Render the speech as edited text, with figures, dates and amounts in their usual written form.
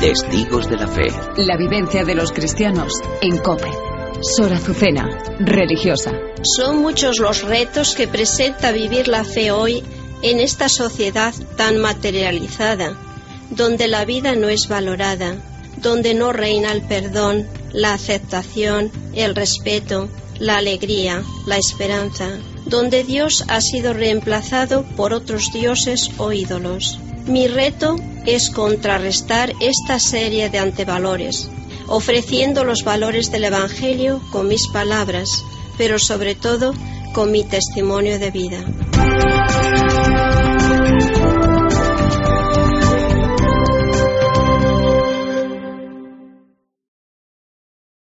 Testigos de la Fe. La vivencia de los cristianos en COPE. Sor Azucena, religiosa. Son muchos los retos que presenta vivir la fe hoy en esta sociedad tan materializada, donde la vida no es valorada, donde no reina el perdón, la aceptación, el respeto, la alegría, la esperanza, donde Dios ha sido reemplazado por otros dioses o ídolos. Mi reto es contrarrestar esta serie de antivalores, ofreciendo los valores del Evangelio con mis palabras, pero sobre todo con mi testimonio de vida.